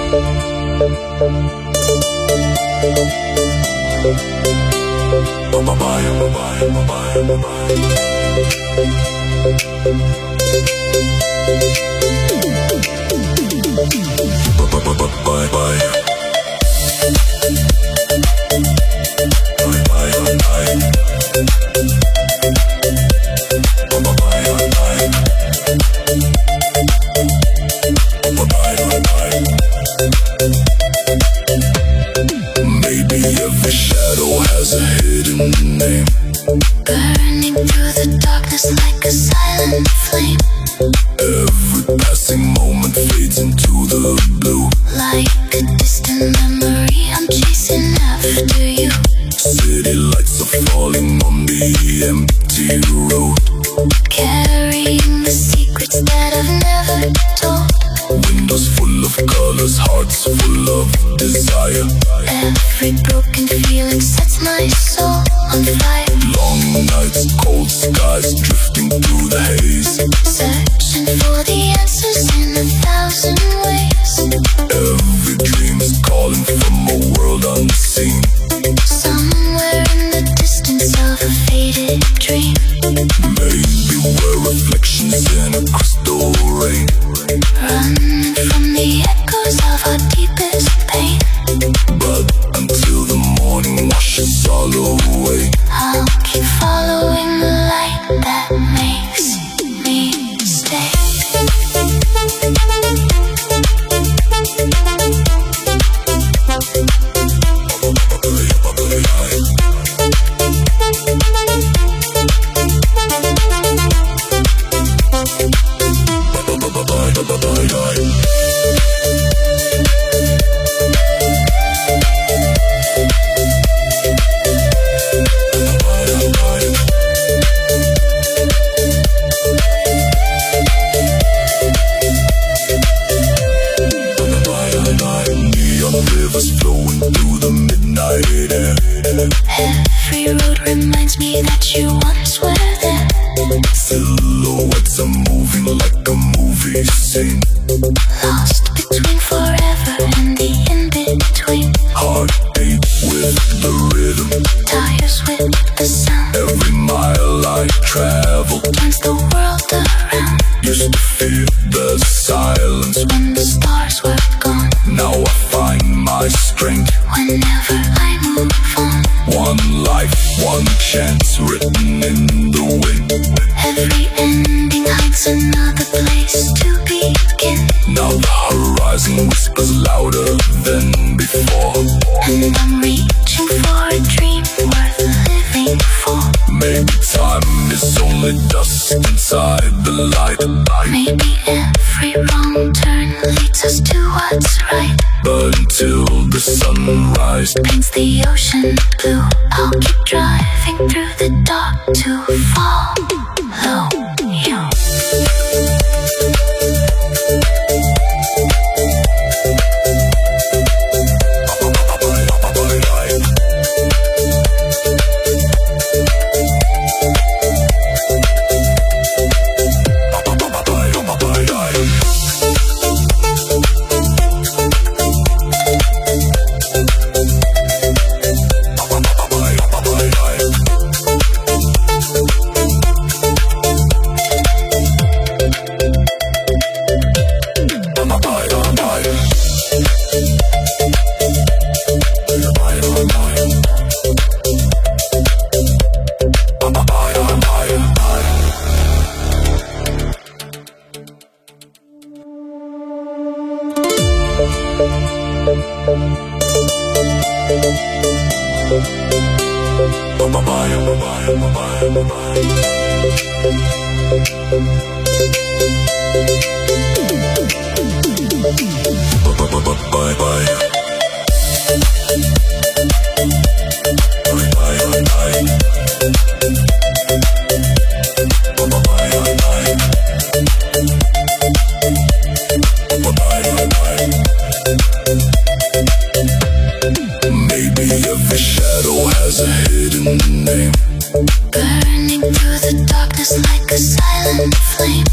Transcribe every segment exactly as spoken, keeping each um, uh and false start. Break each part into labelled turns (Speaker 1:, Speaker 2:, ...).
Speaker 1: Burning through the darkness like a silent flame.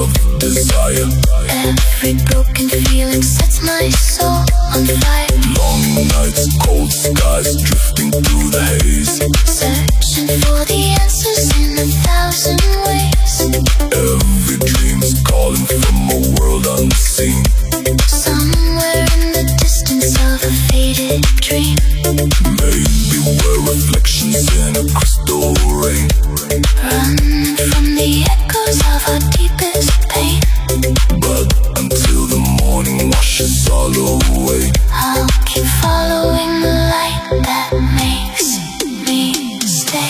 Speaker 1: of desire.
Speaker 2: Every broken feeling sets my soul on fire.
Speaker 1: Long nights, cold skies, drifting through the haze,
Speaker 2: searching for the answers in a thousand ways.
Speaker 1: Every dream's calling from a world unseen,
Speaker 2: somewhere in the distance of a faded dream.
Speaker 1: Maybe we're reflections in a crystal rain.
Speaker 2: Run from the echoes of our deepest pain.
Speaker 1: But until the morning washes all away,
Speaker 2: I'll keep following the light that makes me stay.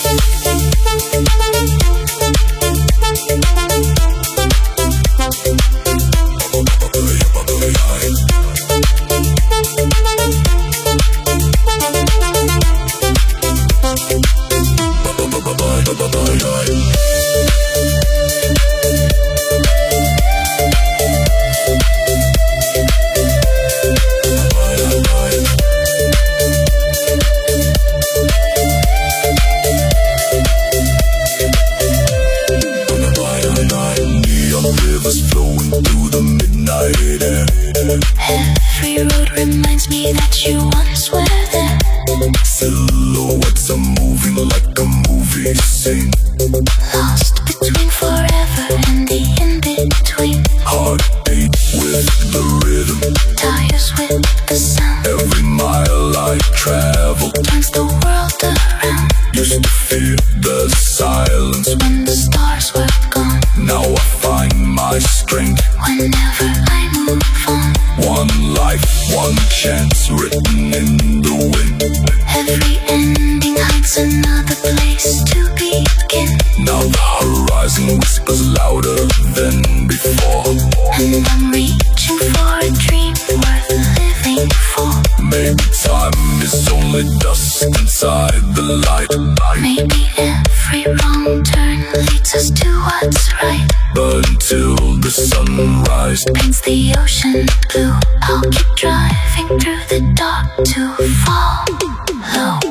Speaker 2: Every road reminds me that you once were there.
Speaker 1: Silhouettes are moving like a movie scene,
Speaker 2: lost between forever and the in-between.
Speaker 1: Heartbeat with the rhythm,
Speaker 2: tires with the sound.
Speaker 1: Every mile I travel
Speaker 2: turns the world around.
Speaker 1: Used to fear the silence
Speaker 2: when the stars were gone.
Speaker 1: Now I find my strength
Speaker 2: whenever I move on.
Speaker 1: One life, one chance written in the wind.
Speaker 2: Every ending hides another place to begin.
Speaker 1: Now the horizon whispers louder than before,
Speaker 2: and I'm reaching for a dream worth living for.
Speaker 1: Maybe time is only dust inside the light.
Speaker 2: Maybe every wrong turn leads us to what's right.
Speaker 1: But until the sunrise
Speaker 2: paints the ocean blue, I'll keep driving through the dark to fall low.